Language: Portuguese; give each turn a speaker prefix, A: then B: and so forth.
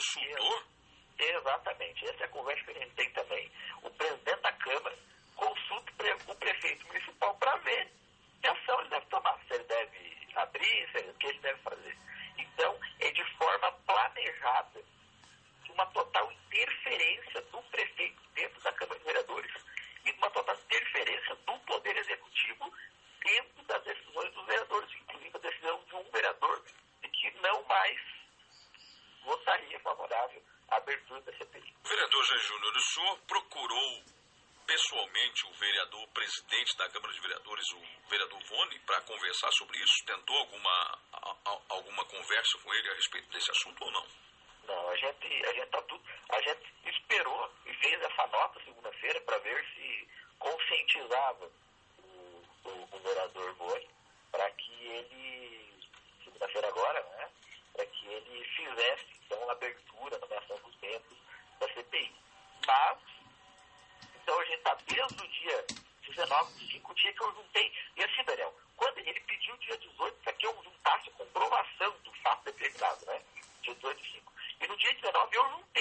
A: consultor?
B: Exatamente, essa é a conversa que a gente tem também. O presidente da Câmara consulta o prefeito municipal para ver que ação ele deve tomar, se ele deve abrir, o que ele deve fazer. Então, é de forma planejada, uma total interferência do prefeito dentro da Câmara de Vereadores e uma total interferência do Poder Executivo dentro das decisões dos vereadores, inclusive a decisão de um vereador de que não mais votaria favorável à abertura da CPI.
A: Vereador Jair Júnior, o senhor procurou pessoalmente o vereador presidente da Câmara de Vereadores, o vereador Vone, para conversar sobre isso? Tentou alguma conversa com ele a respeito desse assunto ou não?
B: Não, a gente esperou e fez essa nota segunda-feira para ver se conscientizava o vereador Vone para que ele, segunda-feira agora, né, para que ele fizesse então a abertura, a nomeação dos membros da CPI. Mas, então a gente está desde o dia 19, 5 dias que eu juntei. E assim, Daniel, quando ele pediu dia 18 para que eu juntasse a comprovação do fato determinado, né? Dia 18 e 5. E no dia 19 eu juntei